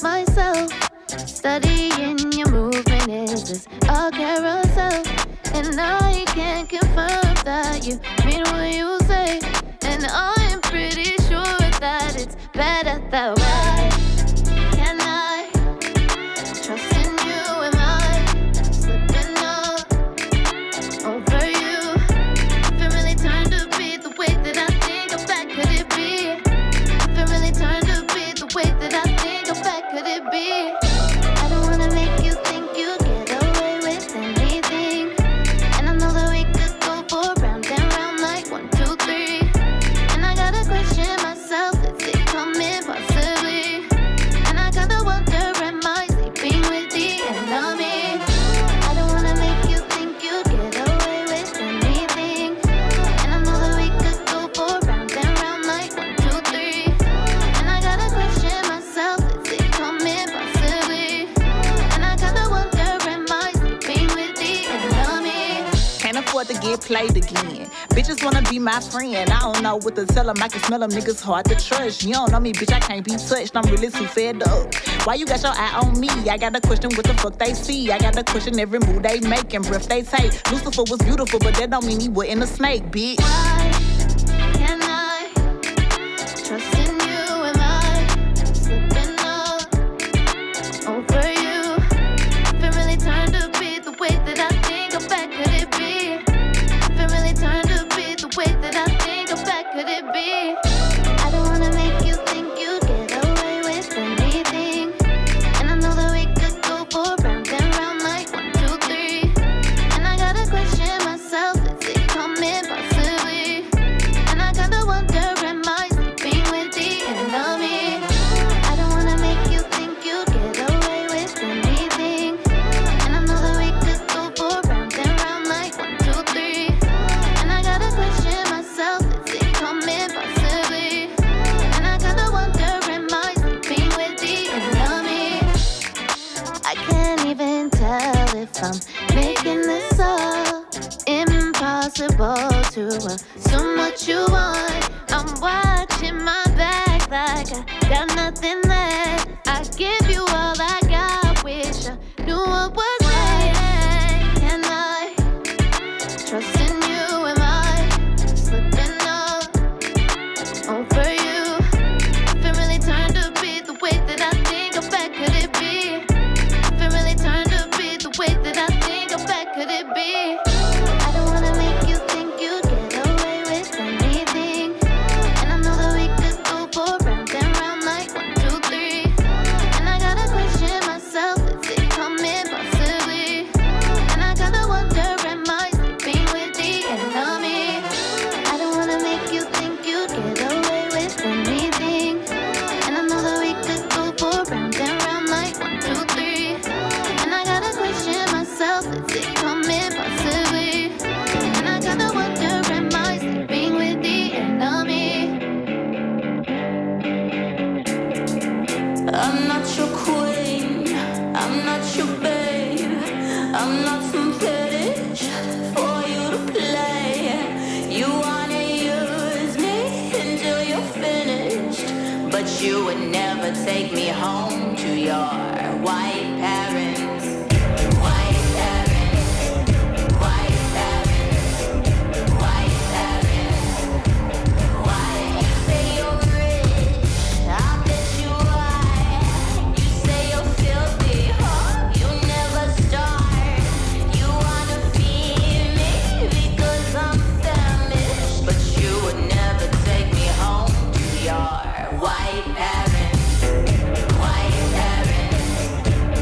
myself. Studying your movement is a carousel, and I can confirm that you mean what you say, and I'm pretty sure that it's better that way. Can I trust in you? Am I slipping up over you? If it really turned to be the way that I think of back, could it be? If it really turned to be the way that I think of back, could it be? I don't wanna make you think you get away with anything, and I know that we could go for round and round like 1, 2, 3. And I gotta question myself, is it coming possibly? And I gotta wonder, am I sleeping with the enemy? I don't wanna make you think you get away with anything, and I know that we could go for round and round like 1, 2, 3. And I gotta question myself, is it coming possibly? And I gotta wonder, am I sleeping with the enemy? Can't afford to get played again. Bitches wanna be my friend. I don't know what to tell them. I can smell them niggas hard to trust. You don't know me, bitch, I can't be touched. I'm really too fed up. Why you got your eye on me? I got a question what the fuck they see. I got a question every move they make and breath they take. Lucifer was beautiful, but that don't mean he wasn't a snake, bitch. Why can I trust in you? Am I slipping up over you? If it really turned to be the way that I think of back, could it be? If it really turned to be the way that I think of back, could it be? I don't wanna make you think you get away with anything, and I know that we could go for round and round like 1, 2, 3. And I gotta question myself, is it coming possibly? And I gotta wonder, am I sleeping with the enemy? I don't wanna make you think you get away with anything, and I know that we could go for round and round like 1, 2, 3. And I gotta question myself, is it coming possibly? And I gotta wonder, am I sleeping with the enemy? I can't even tell if I'm making this up. Impossible to assume what you want. I'm watching my back like I got nothing left. I give you all I got, wish I knew what was next. Can I trust in you? Am I slipping up over you? If it really turned to be the way that I think of back, could it be? If it really turned to be the way that I think of back, could it be? I don't wanna make you think you get away with anything, and I know that we could go for round and round like 1, 2, 3. And I gotta question myself, is it coming possibly? And I gotta wonder, am I sleeping with the enemy? I don't wanna make you think you get away with anything, and I know that we could go for round and round like 1, 2, 3. And I gotta question myself, is it coming possibly? And I gotta wonder, am I sleeping with the enemy? I'm not your queen, I'm not your babe, I'm not some fetish for you to play. You wanna use me until you're finished, but you would never take me home to your white parents. White parents, white parents, white parents. Why you say you're rich? I bet you are. You say you're filthy, huh? You never start. You wanna feed me because I'm famished, but you would never take me home to your white parents. White parents,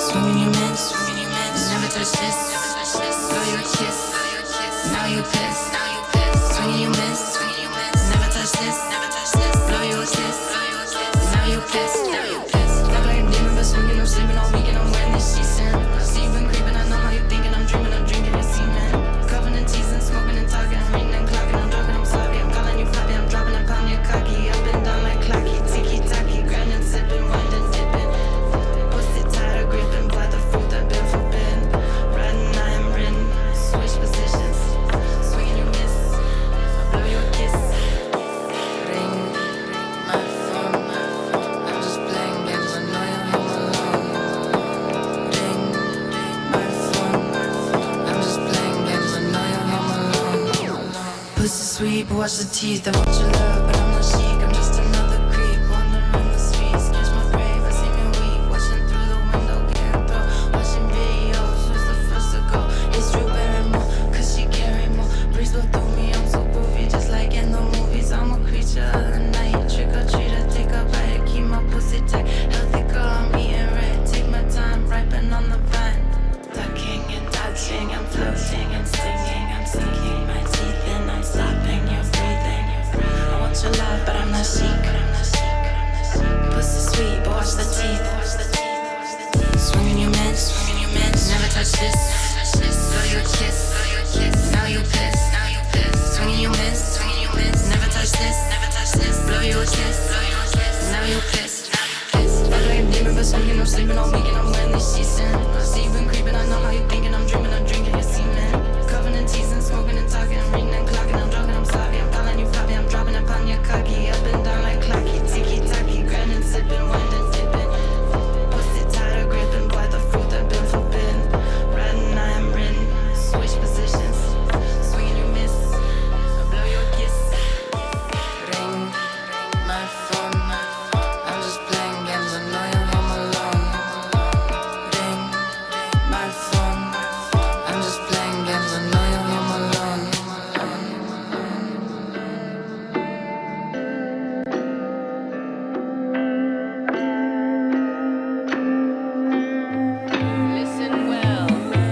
Swinging your mitts, never touch this. Blow your kiss, now you piss. Swinging your mitts, never touch this. Blow your kiss, now you piss. Feel like a demon, but swinging, I'm sleeping all weekend. I'm wearing this sheets in. I see you been creeping, I know how you thinking. I'm drinking your semen. Covering and teasing, smoking and talking. I'm reading and clocking, I'm dropping, I'm sloppy. I'm calling you poppy, I'm dropping a pound, you're cocky. Up and down like clocky, tiki-taki. Grinding, sipping, winding, dipping. Pussy tighter, gripping, by the fruit that been forbidden. Riding, I am ridden. Switch positions, swinging your miss. Blow your kiss. Ring my phone. I'm just playing games, I know you're home alone. Ring my phone. I'm just playing games, I know you're home alone. Pussy sweet, but watch the teeth. I want your love, but I'm not chic. I'm just another creep wandering on the streets. Catch my brave, I see me weak. Watching through the window, can't throw. Watching videos, who's the first to go? It's Drew Barrymore, cause she carry more. Breeze blow through me, I'm so groovy, just like in the movies. I'm a creature of the night. Trick or treater, take a bite, keep my pussy tight. Healthy girl, I'm eating red. Take my time, ripen on the vine. Ducking and dodging, I'm floating and stinging. I'm sinking my teeth in, I'm stopping your breathing. I want your love, but I'm not chic. Pussy sweet, but watch the teeth. Swinging your mitts, never touch this. Blow your kiss, now you piss. Swinging your mitts, never touch this. Blow your kiss, now you piss. Feel like a demon, but swinging, I'm sleeping all weekend. I'm wearing these sheets in. I see you been creeping, I know how you thinking. I'm drinking your semen. Covering and teasing, smoking and talking. I'm reading and clocking, I'm dropping, I'm sloppy. I'm calling you poppy, I'm dropping a pound, you're cocky. Up and down like clocky, tiki-taki. Grinding, sipping, winding, dipping. Pussy tighter, gripping, by the fruit that been forbidden. Riding, I am ridden. Switch positions, swinging your miss. Blow your kiss. Ring my phone. I'm just playing games, I know you're home alone. Ring my phone. I'm just playing games, I know you're home alone. Listen well,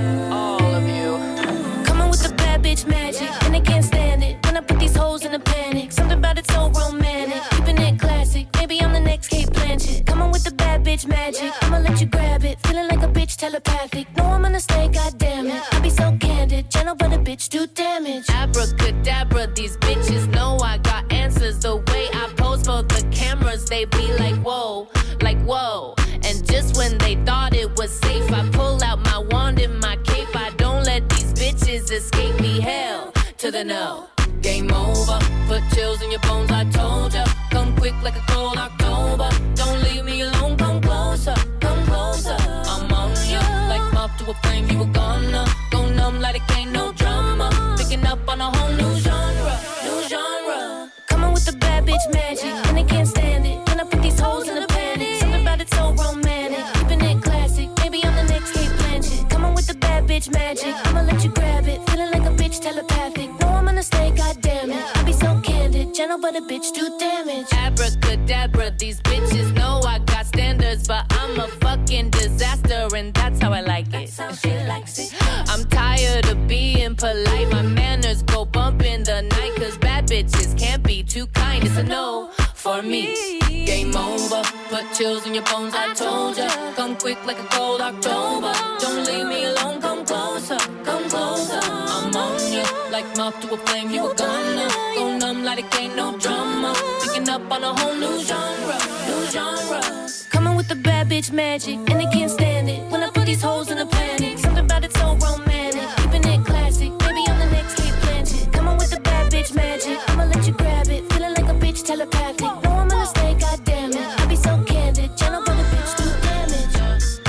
all of you. Coming with the bad bitch magic, and they can't stand it when I put these hoes in a panic. Something about it so romantic, keeping it classic. Maybe I'm the next Kate Blanchett. Coming with the bad bitch magic, I'ma let you grab it. Feeling like a bitch telepathic. No, I'm gonna stay, goddammit. I be so candid, gentle but a bitch do damage. Abracadabra, these bitches know I got answers. The way I pose for the cameras, they be like whoa, like whoa. And just when they thought it was safe, I pull out my wand and my cape. I don't let these bitches escape me. Hell to the no. Game over, put chills in your bones, I told ya. Come quick like a cold October. Don't leave me alone, come closer, come closer. I'm on ya, like moth to a flame, you were gonna go numb like it ain't no drama. Picking up on a whole new genre, new genre. Coming with the bad bitch magic, and they can't stand it when I put these hoes in a panic. Something about it so romantic, keeping it classic. Maybe I'm the next Kate Blanchett. Coming with the bad bitch magic, I'ma let you grab it. Feeling like a bitch telepathic. No, I'm gonna stay, goddammit. I be so candid, gentle but a bitch do damage. Abracadabra, these bitches know I got standards, but I'm a fucking disaster, and that's how I like it. That's how she likes it. I'm tired of being polite. My manners go bump in the night, cause bad bitches can't be too kind. It's a no for me. Game over, put chills in your bones, I told ya. Come quick like a cold October. Don't leave me alone, come closer, come closer. I'm on ya, like moth to a flame, you were gonna go numb like it ain't no drama. Picking up on a whole new genre, new genre. Coming with the bad bitch magic, and they can't stand it when I put these hoes in a panic. Something about it so romantic, keeping it classic. Maybe I'm the next Kate Blanchett. Coming with the bad bitch magic, I'ma let you grab it. Feeling like a bitch telepathic. No, I'm gonna stay, goddammit. I be so candid, gentle but a bitch do damage.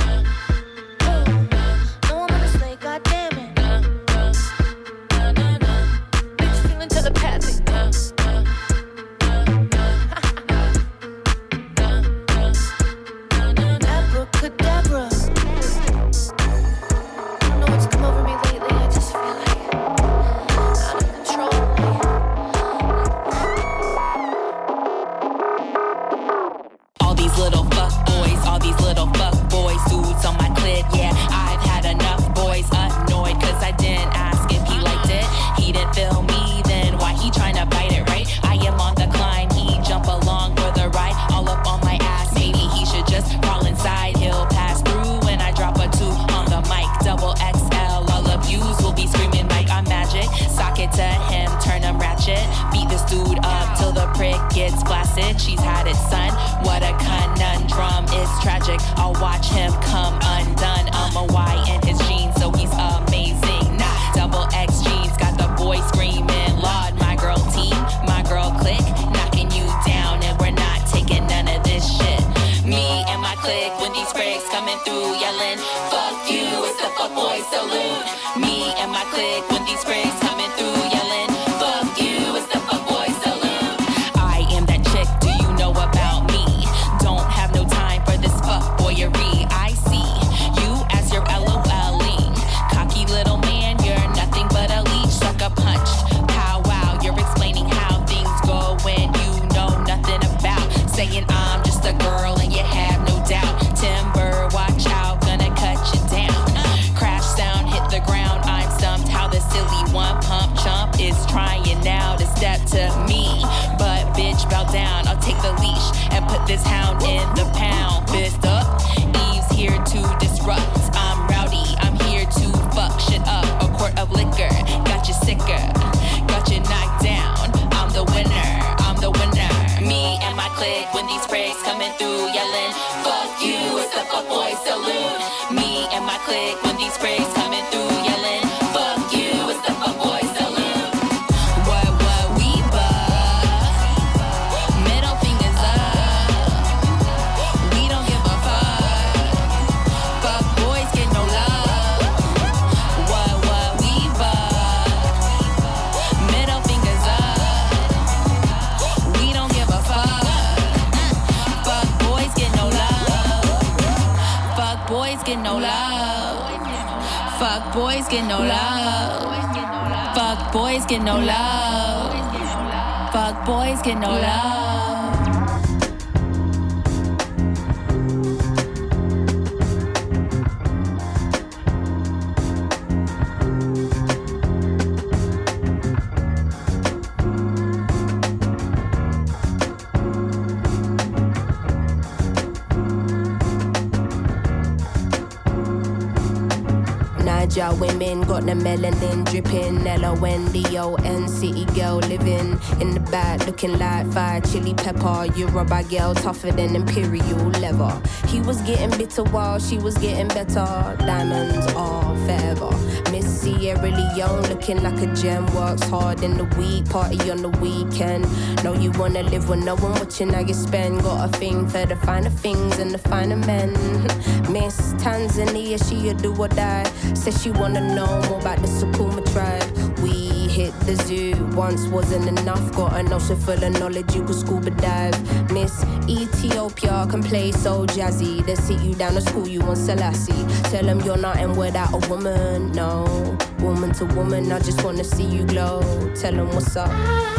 No, I'm gonna stay, goddammit. Bitch feeling telepathic. Abracadabra. You know what's come over crickets blasted. She's had it, son. What a conundrum. It's tragic. I'll watch him come undone. I'm a Y in his jeans, so he's amazing. Nah, double X jeans got the boy screaming. Lord, my girl team, my girl clique, knocking you down, and we're not taking none of this shit. Me and my clique, when these breaks coming through, yelling, fuck you, it's the fuck boy salute. Me and my clique, when these breaks coming through, yelling, fuck you, it's the fuck boy salute. I am that chick, do you know about me? Don't have no time for this fuck boyery. I see you as your LOLing. Cocky little man, you're nothing but a leech, sucker punched. Pow wow, you're explaining how things go when you know nothing about. Saying I'm just a girl and you have no doubt. Timber, watch out, gonna cut you down. Crash sound, hit the ground, I'm stumped. How the silly one pump chump is trying now to step to me. But bitch, bow down, I'll take the leash and put this hound in the pound. Fist up, Eve's here to disrupt. I'm rowdy, I'm here to fuck shit up. A quart of liquor, got you sicker, got you knocked down. I'm the winner, I'm the winner. Me and my clique, when these breaks coming through, yelling, fuck you, it's the fuck boy salute. Me and my clique, when these breaks coming through, yelling, fuck you, it's the fuck boy salute. What we buck? Middle fingers up. We don't give a fuck. Fuck boys get no love. What we buck? Middle fingers up. We don't give a fuck. Fuck boys get no love. Fuck boys get no love. Fuck boys get no love. Fuck boys get no love. Fuck boys get no love. Niger women got the melanin dripping. L-O-N-D-O-N, city girl living in the back, looking like fire chili pepper. Yoruba girl tougher than imperial leather. He was getting bitter while she was getting better. Diamonds are forever. Miss Sierra Leone looking like a gem. Works hard in the week, party on the weekend. Know you wanna live with no one watching how you spend. Got a thing for the finer things and the finer men. Miss Tanzania, she a do or die. Says she wanna know more about the Sukuma tribe. We hit the zoo, once wasn't enough. Got an ocean full of knowledge, you could scuba dive. Miss Ethiopia can play so jazzy. They sit you down to school, you want Selassie. Tell them you're nothing without a woman, no. Woman to woman, I just wanna see you glow. Tell them what's up.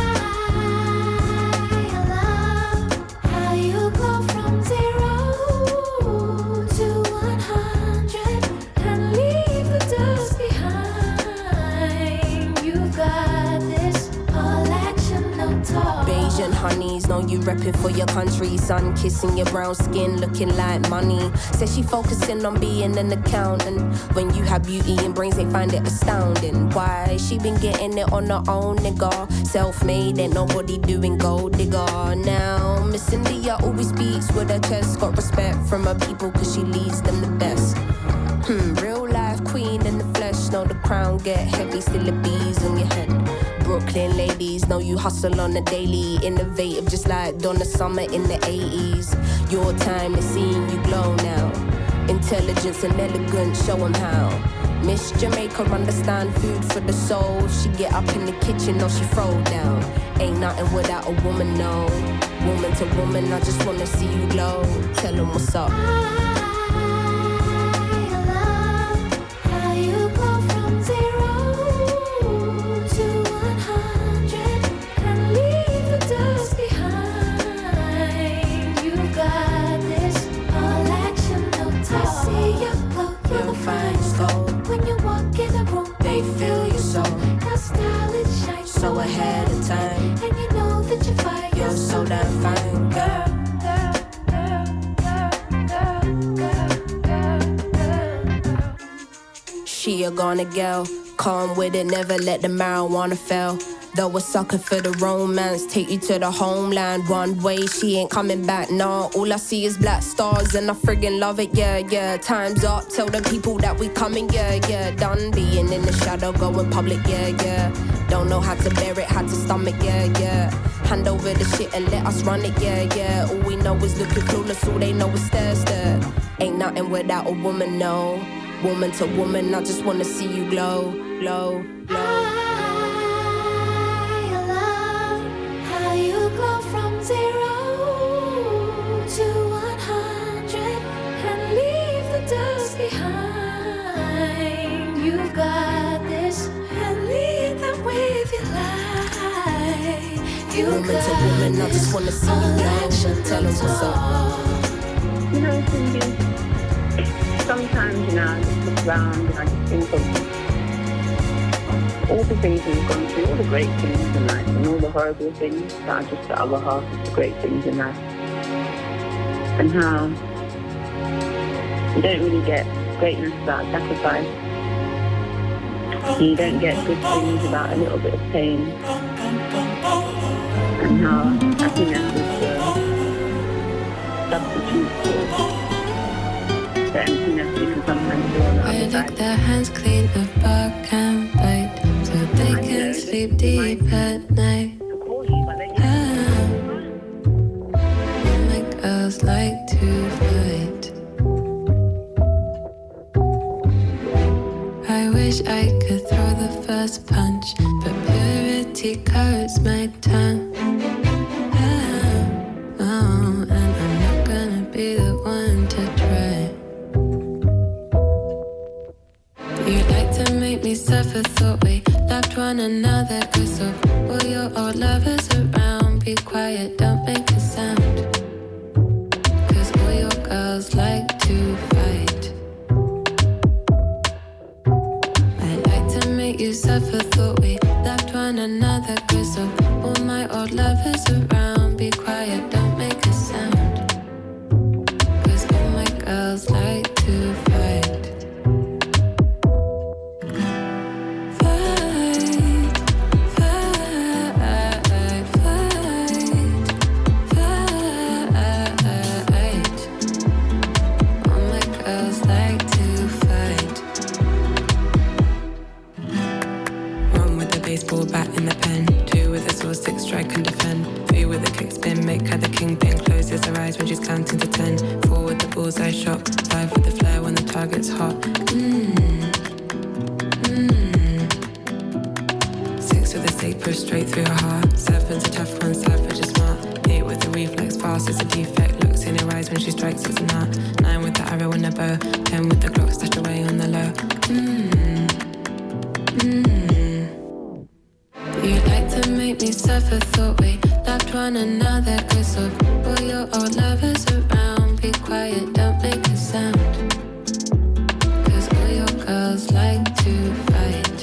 Honeys, know you repping for your country. Sun kissing your brown skin, looking like money. Says she focusing on being an accountant. When you have beauty and brains, they find it astounding. Why? She been getting it on her own, nigga. Self-made, ain't nobody doing gold digger. Now, Miss India always speaks with her chest. Got respect from her people cause she leads them the best. Real life queen in the flesh. Know the crown get heavy, still the bees on your head. Brooklyn ladies, know you hustle on the daily. Innovative just like Donna Summer in the 80s. Your time is seeing you glow now. Intelligence and elegance, show them how. Miss Jamaica understand food for the soul. She get up in the kitchen or she throw down. Ain't nothing without a woman, no. Woman to woman, I just wanna see you glow. Tell them what's up. So ahead of time, and you know that you're fine. You're so damn fine, girl. She a gonna girl, calm with it, never let the marijuana fail. Though a sucker for the romance, take you to the homeland. One way, she ain't coming back, nah. All I see is black stars and I friggin' love it, yeah, yeah. Time's up, tell the people that we coming, yeah, yeah. Done being in the shadow, going public, yeah, yeah. Don't know how to bear it, how to stomach, yeah, yeah. Hand over the shit and let us run it, yeah, yeah. All we know is looking clueless, all they know is stare, stare. Ain't nothing without a woman, no. Woman to woman, I just wanna see you glow, glow, glow. You go from 0 to 100 and leave the dust behind. You've got this and lead them with your life. You woman to woman, I just wanna see you glow. Tell us what's up. You know, Cindy, sometimes, you know, I just look around and I just think of all the things we've gone through, all the great things in life, and all the horrible things that are just the other half of the great things in life. And how you don't really get greatness without sacrifice. You don't get good things without a little bit of pain. And how happiness is the substitute for the emptiness you can sometimes feel on the other I side. lick their hands clean of bark and bite, so they can sleep deep at night. My girls like to fight. I wish I could throw the first punch, but purity coats my tongue. Oh, and I'm not gonna be the one to try. You like to make me suffer, thought we loved one another. Cause of all your old lovers around, be quiet, don't make a sound. Cause all your girls like to fight. I like to make you suffer, thought we loved one another. Cause of all my old lovers around, be quiet, don't make a sound. Cause all my girls like to fight. Baseball bat in the pen, 2 with a sword, 6 strike and defend, 3 with a kick spin, make her the kingpin, closes her eyes when she's counting to 10, 4 with the bullseye shot, 5 with the flare when the target's hot. 6 with the stake push straight through her heart, 7's a tough one, savage is smart, 8 with the reflex, fast is a defect, looks in her eyes when she strikes, it's a knot, 9 with the arrow and the bow, 10 with the clock stashed away on the low. You like to make me suffer, thought we loved one another. Cause of all your old lovers around, be quiet, don't make a sound. Cause all your girls like to fight.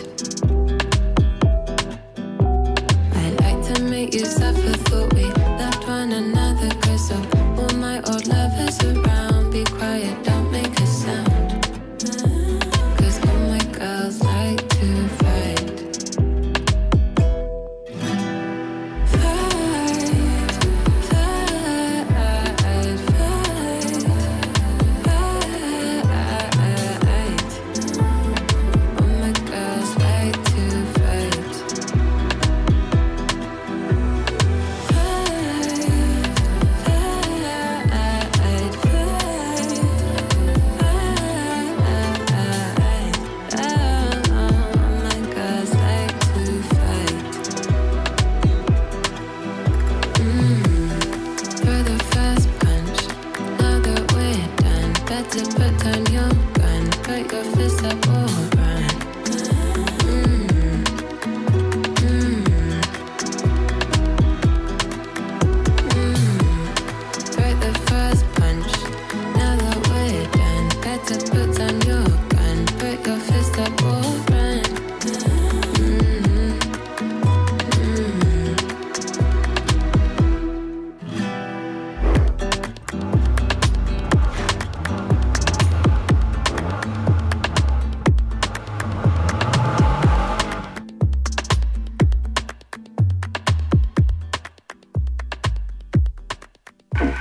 I like to make you suffer, thought we loved one another. Cause of all my old lovers around, be quiet, don't make a sound. Cause all my girls like to fight. Fight, fight.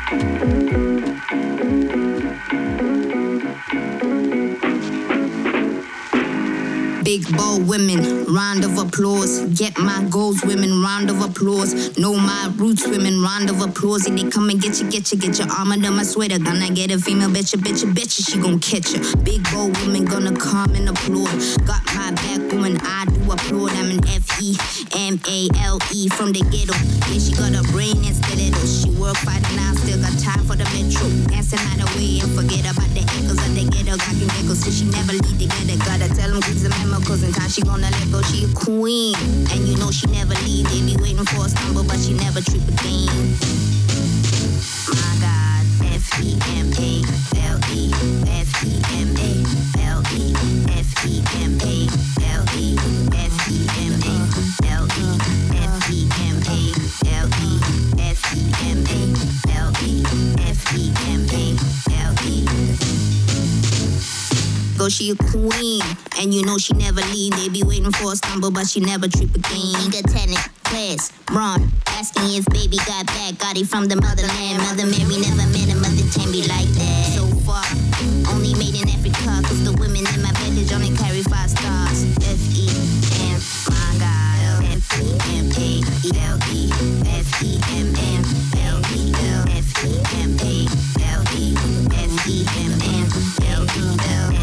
Big bold women, round of applause. Get my goals, women, round of applause. Know my roots, women, round of applause. If they come and get your arm under my sweater. Gonna get a female, betcha, she gon' catch ya. Big bold women gonna come and applaud. Got my back, woman, I do applaud. I'm an F-E-M-A-L-E from the ghetto. Yeah, she got a brain and stiletto. She work 5 now, still got time for the metro. Dancing out the way and forget about the echoes of the ghetto. Got can echo, so she never leave together. Gotta tell them kids a memo. Cause in time she gonna let go, she a queen. And you know she never leave, they be waiting for a stumble, but she never trip again. My God, F-E-M-A-L-E, F-E-M-A-L-E, F-E-M-A-L-E, F-E-M-A-L-E, F-E-M-A-L-E, F-E-M-A-L-E, F-E-M-A-L-E. Go, she a queen, and you know she never leave. They be waiting for a stumble, but she never trip again. Nigga tenant, class, Ron, asking if baby got back. Got it from the motherland. Mother Mary never met a mother can be like that. So far, only made in Africa, cause the women in my village only carry 5 stars. F-E-M, my God, F-E-M-A-L-E, F-E-M-M-L-E, F-E-M-A-L-E, F-E-M-M-L-E,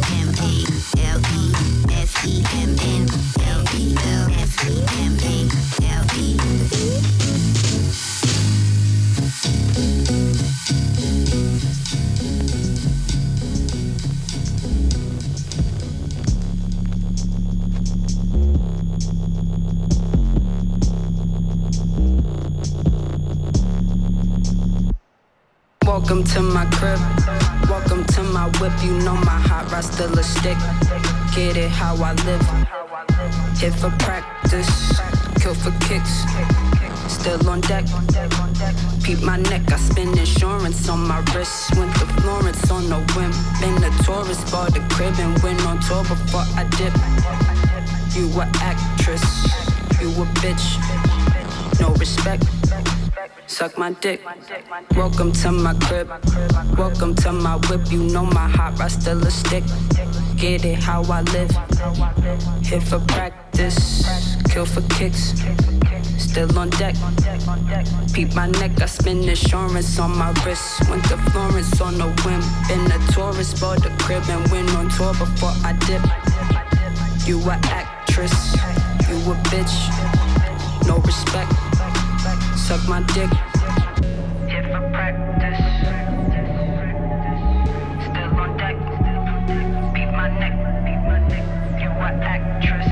Welcome to my crib, welcome to my whip. You know my hot rod still a stick. Get it how I live. Hit for practice, kill for kicks. Still on deck. Peep my neck, I spend insurance on my wrist. Went to Florence on a whim. Been a tourist, bought a crib and went on tour before I dip. You a actress, you a bitch. No respect. Suck my dick. Welcome to my crib. Welcome to my whip. You know my hot rod still a stick. Get it how I live. Hit for practice. Kill for kicks. Still on deck. Peep my neck. I spend insurance on my wrist. Went to Florence on a whim. Been a tourist. Bought a crib and went on tour before I dip. You a actress. You a bitch. No respect. Suck my dick. Hit for practice. Still on deck. Beat my neck. You a actress.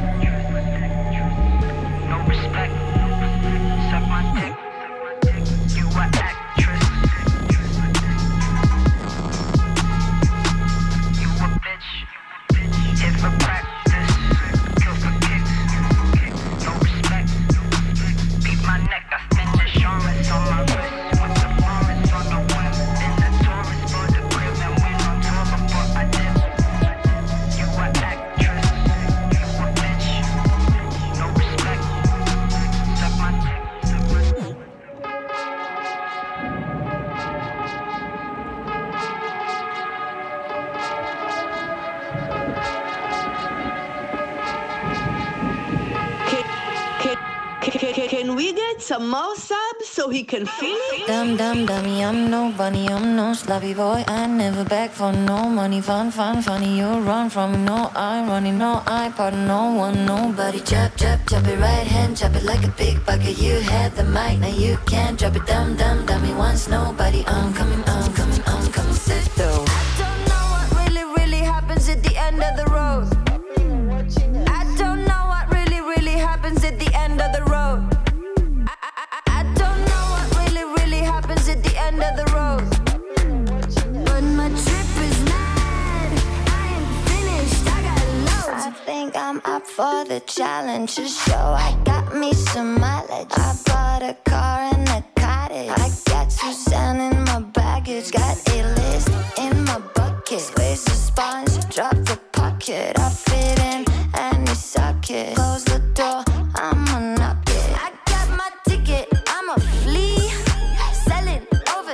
No respect. Suck my dick. You a actress. You a bitch. Hit for practice. Kill for kicks. No respect. Beat my neck. I spend insurance on my wrist. Went to Florence on the whim. Been a tourist for the crib and went on tour before I did. You a actress. You a bitch. No respect. Suck my dick. Can we get some more subs so he can feel it? Dumb, dummy, I'm no bunny, I'm no sloppy boy. I never beg for no money, funny. You run from me, no I'm running, no I pardon no one, nobody. Chop it, right hand, chop it like a pickpocket. You had the mic, now you can't drop it. Dumb, dummy, once nobody. I'm coming, sit though. I don't know what really happens at the end of the road. I don't know what really happens at the end of the road. I don't know what really happens at the end of the road. But my trip is mad. I ain't finished, I got loads. I think I'm up for the challenge. To show I got me some mileage. I bought a car and a cottage. I got Suzanne in my baggage. Got a list in my bucket. Squeeze the sponge, drop the pocket. I fit in any socket. Close the door, I'ma knock it. I got my ticket, I'm a flea. Selling over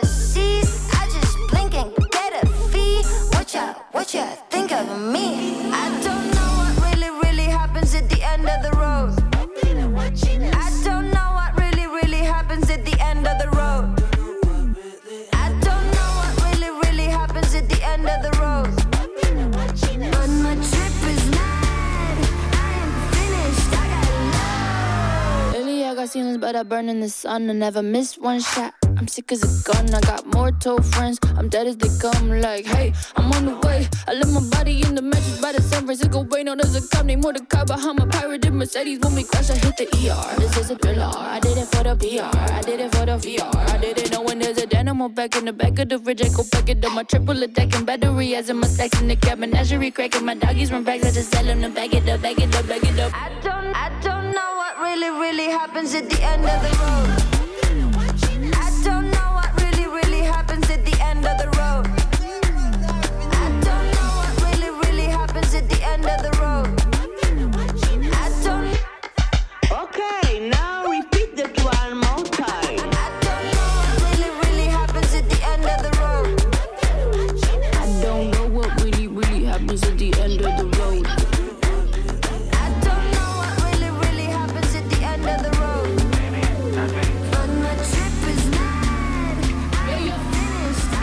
ceilings, but I burn in the sun. I never miss one shot. I'm sick as a gun, I got mortal friends. I'm dead as they come, like, hey, I'm on the way. I left my body in the mattress by the San Francisco Bay. No, there's a cop named Mordecai behind my pirated Mercedes. When we crash, I hit the ER. This is a thriller. I did it for the PR. I did it for the VR. I didn't know when there's a dynamo back in the back of the fridge. I go back it up. My triple attacking battery as in my stacks in the cab. Menagerie cracking. My doggies run back. I just tell them to back it up, back it up, back it up. I don't know what really happens at the end of the road. I don't know what really happens at the end of the road. I don't know what really happens at the end of the road. I don't. Okay, now repeat that one more time. I don't know what really happens at the end of the road. I don't know what really happens at the end of the road. I don't know what really happens at the end of the road. But my trip is mad. I'm finished.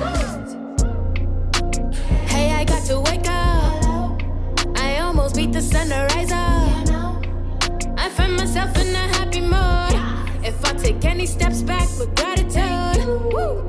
Hey, I got to wake up. I almost beat the sunrise up. I find myself in a happy mood. If I take any steps back with gratitude, woo.